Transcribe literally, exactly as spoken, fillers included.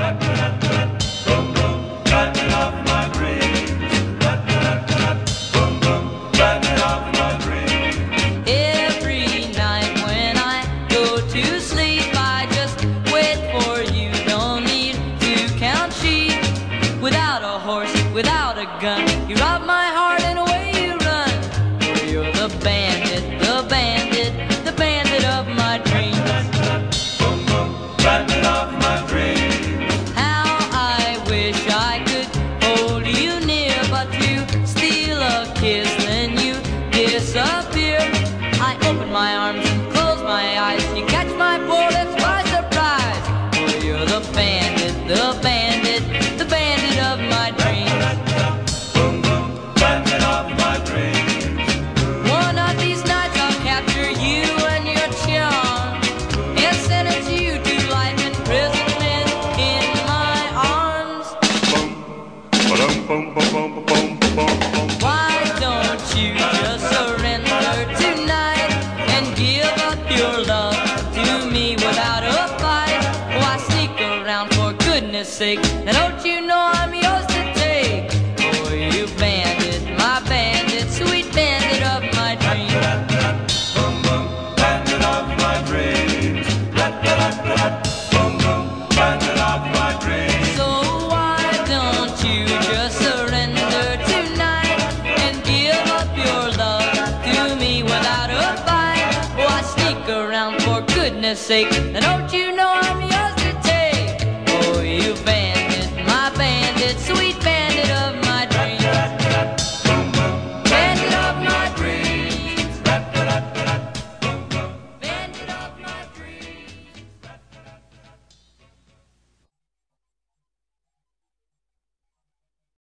Without a gun, you rob my heart and away you run. For you're the bandit, the bandit, the bandit of my dreams. Boom, boom, bandit of my dreams. How I wish I could hold you near, but you steal a kiss, then you disappear. I open my arms and close my eyes, you catch my poor lips by surprise. For you're the bandit, the bandit, the bandit of my dreams. Why don't you just surrender tonight and give up your love to me without a fight? Why sneak around for goodness sake? Now don't you know I'm yours to take? Oh, you bandit, my bandit, sweet bandit of my dreams. Boom, boom, bandit of my dreams. Boom, boom, bandit of my dreams. So why don't you just surrender tonight and give up your love to me without a fight? Why sneak around for goodness sake? Now don't